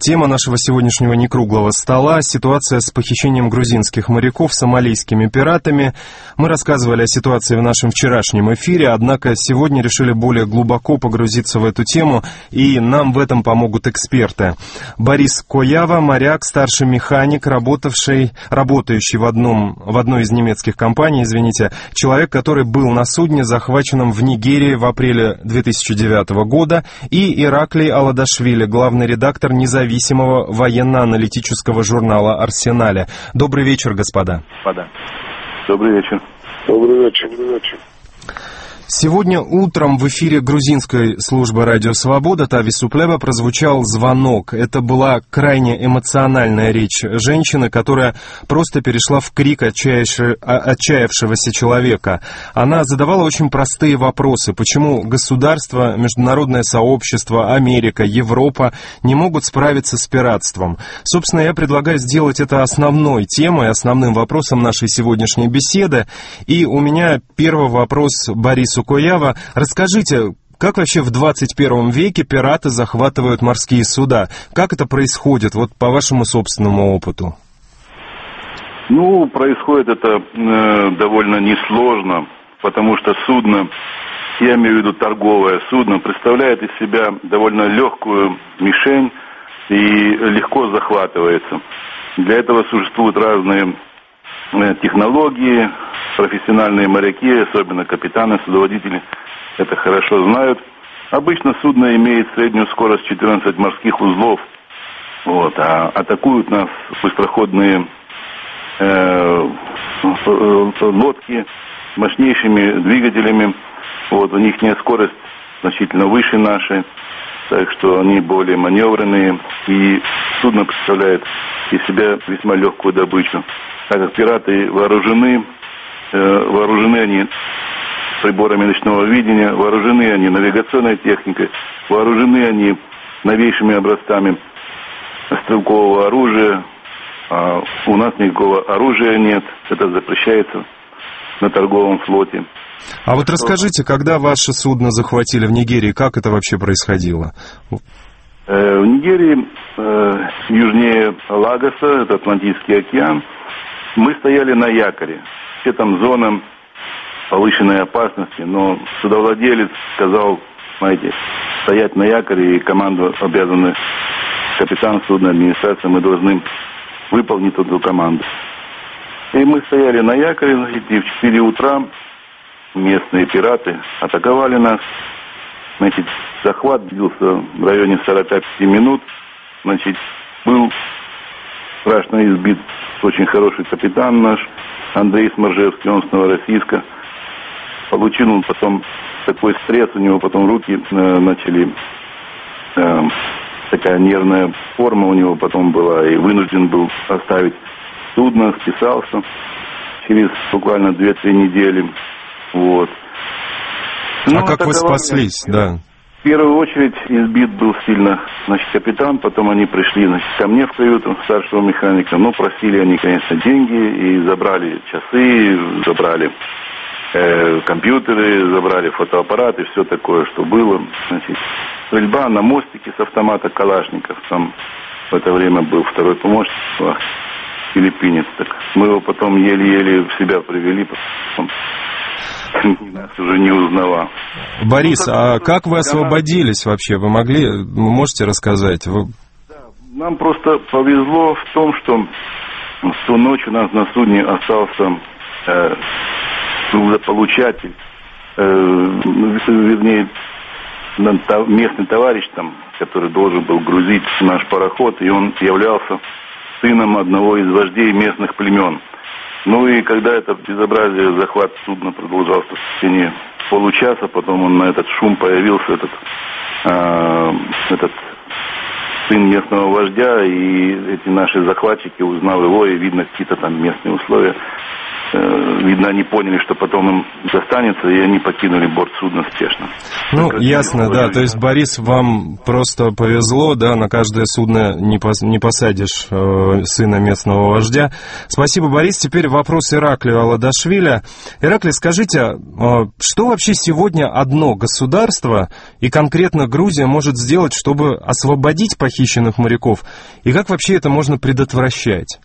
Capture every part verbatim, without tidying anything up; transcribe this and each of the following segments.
Тема нашего сегодняшнего некруглого стола — ситуация с похищением грузинских моряков сомалийскими пиратами. Мы рассказывали о ситуации в нашем вчерашнем эфире, однако сегодня решили более глубоко погрузиться в эту тему, и нам в этом помогут эксперты. Борис Коява, моряк, старший механик, работавший, работающий в, одном, в одной из немецких компаний, извините, человек, который был на судне, захваченном в Нигерии в апреле две тысячи девятого года, и Ираклий Аладашвили, главный редактор независимого военно-аналитического журнала «Арсенале». Добрый вечер, господа. Господа. Добрый вечер. Добрый вечер. Добрый вечер. Сегодня утром в эфире грузинской службы «Радио Свобода» Тави Суплева прозвучал звонок. Это была крайне эмоциональная речь женщины, которая просто перешла в крик отчаявшегося человека. Она задавала очень простые вопросы. Почему государство, международное сообщество, Америка, Европа не могут справиться с пиратством? Собственно, я предлагаю сделать это основной темой, основным вопросом нашей сегодняшней беседы. И у меня первый вопрос Борису Коява. Расскажите, как вообще в двадцать первом веке пираты захватывают морские суда? Как это происходит, вот по вашему собственному опыту? Ну, происходит это э, довольно несложно, потому что судно, я имею в виду торговое судно, представляет из себя довольно легкую мишень и легко захватывается. Для этого существуют разные э, технологии. Профессиональные моряки, особенно капитаны, судоводители, это хорошо знают. Обычно судно имеет среднюю скорость четырнадцать морских узлов. Вот, а атакуют нас быстроходные э, лодки с мощнейшими двигателями. Вот, у них скорость значительно выше нашей, так что они более маневренные. И судно представляет из себя весьма легкую добычу. Так как пираты вооружены, Вооружены они приборами ночного видения, вооружены они навигационной техникой, вооружены они новейшими образцами стрелкового оружия. А у нас никакого оружия нет, это запрещается на торговом флоте. А вот расскажите, когда ваше судно захватили в Нигерии, как это вообще происходило? В Нигерии, южнее Лагоса, это Атлантический океан, мы стояли на якоре. Там зона повышенной опасности, но судовладелец сказал, знаете, стоять на якоре, и команду обязаны, капитан судна, администрация, мы должны выполнить эту команду. И мы стояли на якоре, значит, и в четыре утра местные пираты атаковали нас. Значит, захват длился в районе сорок пять минут. Значит, был страшно избит очень хороший капитан наш, Андрей Сморжевский, он с Новороссийска. Получил он потом такой стресс, у него потом руки э, начали, э, такая нервная форма у него потом была, и вынужден был оставить судно, списался через буквально две-три недели. Вот. Ну, а как вы спаслись, да? В первую очередь избит был сильно, значит, капитан, потом они пришли, значит, ко мне в каюту старшего механика, ну, просили они, конечно, деньги, и забрали часы, забрали э, компьютеры, забрали фотоаппараты, все такое, что было, значит, стрельба на мостике с автомата Калашников, там в это время был второй помощник, филиппинец, так мы его потом еле-еле в себя привели, потом нас уже не узнавал. Борис, ну, а как вы освободились вообще? Вы могли, вы можете рассказать? Вы... Да, нам просто повезло в том, что в ту ночь у нас на судне остался э, грузополучатель, э, вернее, местный товарищ там, который должен был грузить наш пароход, и он являлся сыном одного из вождей местных племен. Ну и когда это безобразие, захват судна продолжался в течение получаса, потом он на этот шум появился, этот, э, этот сын местного вождя, и эти наши захватчики, узнав его, и видно какие-то там местные условия, видно, они поняли, что потом им достанется, и они покинули борт судна спешно. Ну, так, ясно, да, то есть, Борис, вам просто повезло, да, на каждое судно не, пос, не посадишь э, сына местного вождя. Спасибо, Борис. Теперь вопрос Ираклию Аладашвили. Ираклий, скажите, э, что вообще сегодня одно государство, и конкретно Грузия, может сделать, чтобы освободить похищенных моряков, и как вообще это можно предотвращать?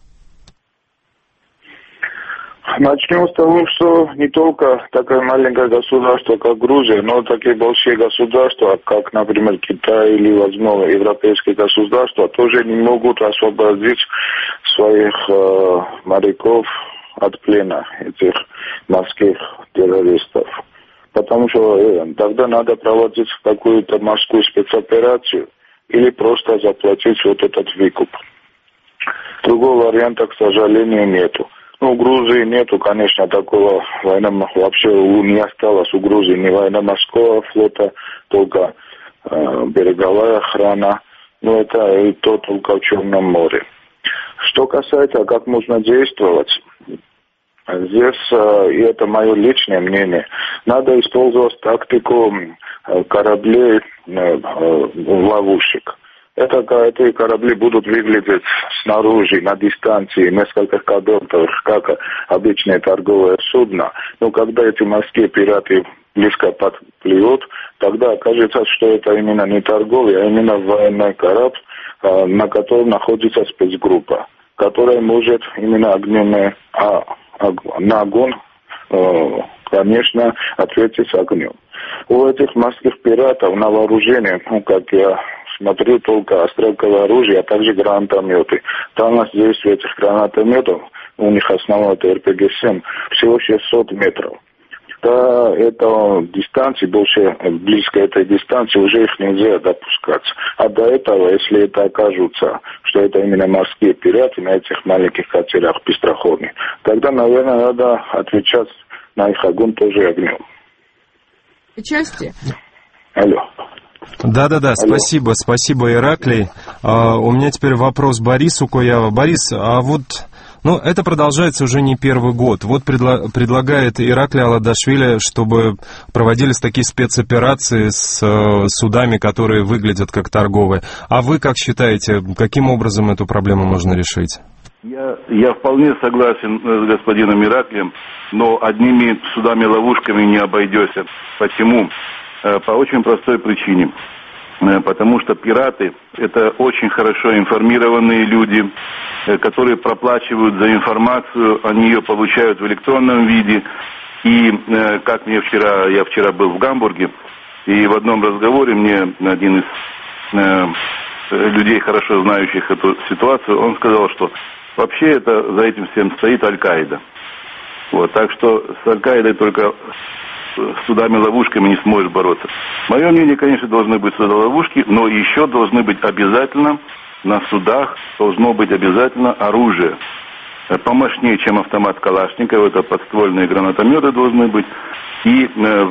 Начнем с того, что не только такое маленькое государство, как Грузия, но такие большие государства, как, например, Китай или, возможно, европейские государства, тоже не могут освободить своих э, моряков от плена этих морских террористов. Потому что э, тогда надо проводить какую-то морскую спецоперацию или просто заплатить вот этот выкуп. Другого варианта, к сожалению, нету. Ну, у Грузии нету, конечно, такого военно... Вообще не осталось у Грузии ни военно-морского флота, только э, береговая охрана. Но это и то только в Черном море. Что касается, как можно действовать, здесь, э, и это мое личное мнение, надо использовать тактику э, кораблей э, э, ловушек. Это, эти корабли будут выглядеть снаружи, на дистанции, несколько километров, как обычные торговые судна. Но когда эти морские пираты близко подплывут, тогда окажется, что это именно не торговый, а именно военный корабль, на котором находится спецгруппа, которая может именно огненный, а, на огонь, конечно, ответить огнем. У этих морских пиратов на вооружении, ну, как я смотрю, только стрелковое оружие, а также гранатометы. Дальность действия этих гранатометов, у них основной это эр пэ гэ семь, всего шестьсот метров. До этой дистанции, больше близко этой дистанции, уже их нельзя допускать. А до этого, если это окажется, что это именно морские пираты на этих маленьких катерах быстроходных, тогда, наверное, надо отвечать на их огонь тоже огнем. Части? Алло. Да-да-да, спасибо, спасибо, Ираклий. А, у меня теперь вопрос Борису Куява. Борис, а вот, ну, это продолжается уже не первый год. Вот предла- предлагает Ираклий Аладашвили, чтобы проводились такие спецоперации с э, судами, которые выглядят как торговые. А вы как считаете, каким образом эту проблему можно решить? Я, я вполне согласен с господином Ираклием, но одними судами-ловушками не обойдешься. Почему? По очень простой причине. Потому что пираты – это очень хорошо информированные люди, которые проплачивают за информацию, они ее получают в электронном виде. И как мне вчера, я вчера был в Гамбурге, и в одном разговоре мне один из людей, хорошо знающих эту ситуацию, он сказал, что вообще это за этим всем стоит Аль-Каида. Вот, так что с Аль-Каидой только с судами-ловушками не сможешь бороться. Мое мнение, конечно, должны быть суда-ловушки, но еще должны быть обязательно, на судах должно быть обязательно оружие. Помощнее, чем автомат Калашникова, это подствольные гранатометы должны быть, и э,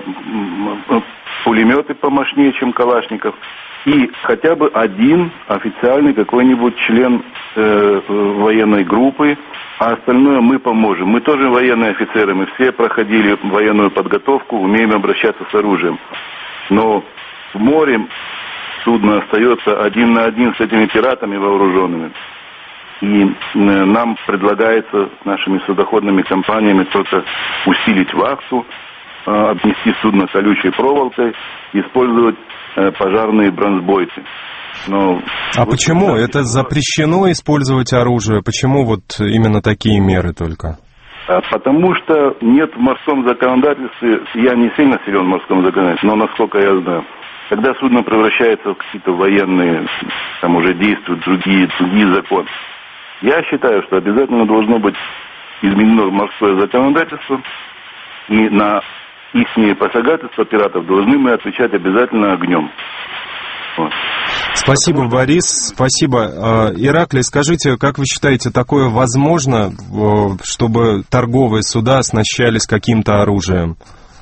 пулеметы помощнее, чем Калашников, и хотя бы один официальный какой-нибудь член э, военной группы, а остальное мы поможем. Мы тоже военные офицеры, мы все проходили военную подготовку, умеем обращаться с оружием. Но в море судно остается один на один с этими пиратами вооруженными. И нам предлагается нашими судоходными компаниями только усилить вахту, обнести судно колючей проволокой, использовать пожарные бронзбойцы. Но а вот почему? Это запрещено использовать оружие? Почему вот именно такие меры только? Потому что нет в морском законодательстве, я не сильно силен в морском законодательстве, но насколько я знаю, когда судно превращается в какие-то военные, там уже действуют другие, другие законы. Я считаю, что обязательно должно быть изменено морское законодательство, и на их посягательства пиратов должны мы отвечать обязательно огнем. Вот. Спасибо, Борис, спасибо. Ираклий, скажите, как вы считаете, такое возможно, чтобы торговые суда оснащались каким-то оружием?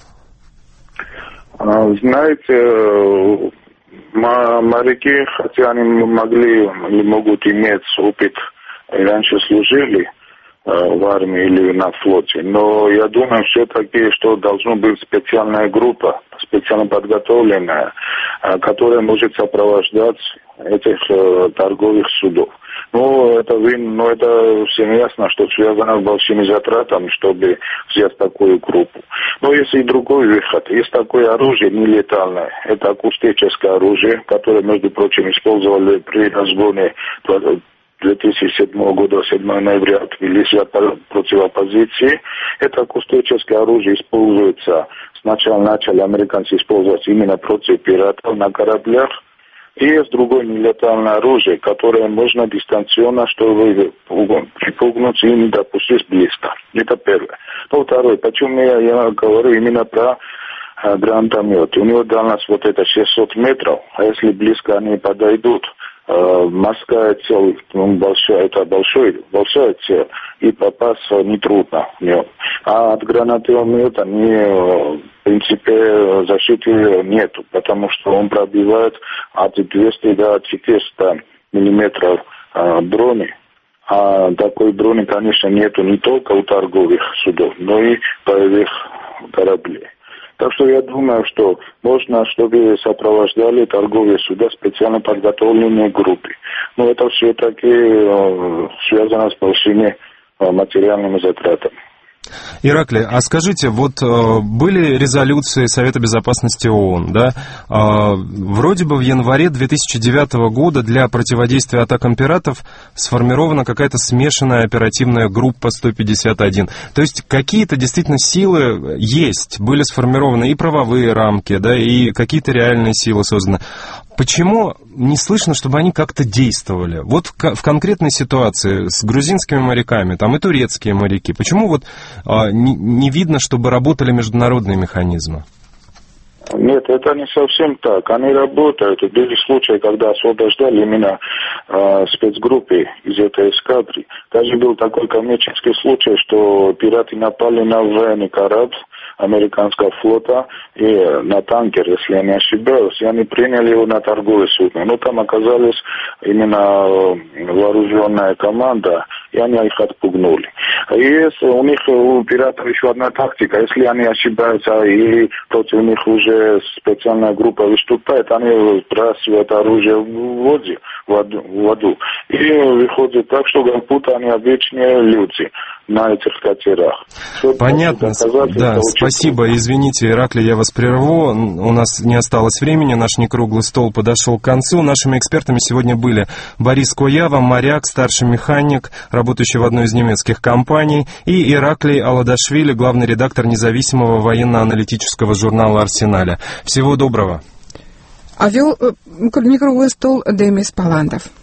Знаете, моряки, хотя они могли или могут иметь опыт, и раньше служили, в армии или на флоте. Но я думаю все-таки, что должна быть специальная группа, специально подготовленная, которая может сопровождать этих торговых судов. Ну, это, ну, это всем ясно, что связано с большими затратами, чтобы взять такую группу. Но есть и другой выход. Есть такое оружие нелетальное. Это акустическое оружие, которое, между прочим, использовали при разгоне две тысячи седьмого года, седьмого ноября, в Тбилиси против оппозиции. Это акустическое оружие используется, сначала начали американцы использовать именно против пиратов на кораблях. И есть другое нелетальное оружие, которое можно дистанционно, чтобы припугнуть и не допустить близко. Это первое. Ну, второе, почему я, я говорю именно про э, гранатомет. У него дальность вот это шестьсот метров, а если близко они подойдут, э, морская цель, ну, большая, это большой, большая цель, и попасть нетрудно в нем. А от гранатомета не... В принципе, защиты нету, потому что он пробивает от двухсот до четырёхсот миллиметров э, брони. А такой брони, конечно, нету не только у торговых судов, но и боевых кораблей. Так что я думаю, что можно, чтобы сопровождали торговые суда специально подготовленные группы. Но это все-таки э, связано с большими э, материальными затратами. Ираклий, а скажите, вот э, были резолюции Совета Безопасности ООН, да? Э, вроде бы в январе две тысячи девятого года для противодействия атакам пиратов сформирована какая-то смешанная оперативная группа сто пятьдесят один. То есть какие-то действительно силы есть, были сформированы и правовые рамки, да, и какие-то реальные силы созданы. Почему не слышно, чтобы они как-то действовали? Вот в конкретной ситуации с грузинскими моряками, там и турецкие моряки, почему вот а, не, не видно, чтобы работали международные механизмы? Нет, это не совсем так. Они работают. Были случаи, когда освобождали именно э, спецгруппы из этой эскадры. Даже был такой коммерческий случай, что пираты напали на военный корабль американского флота и на танкер, если я не ошибаюсь, и они приняли его на торговое судно. Но там оказалась именно вооруженная команда, и они их отпугнули. И у них, у пиратов еще одна тактика. Если они ошибаются и против них уже специальная группа выступает, они бросают оружие в воду, в воду. И выходит так, что как будто они обычные люди на этих катерах. Понятно. Да, спасибо. Извините, Ираклий, я вас прерву. У нас не осталось времени. Наш некруглый стол подошел к концу. Нашими экспертами сегодня были Борис Коява, моряк, старший механик, работающий в одной из немецких компаний, и Ираклий Аладашвили, главный редактор независимого военно-аналитического журнала «Арсеналя». Всего доброго. А вел некруглый стол Демис Паландов.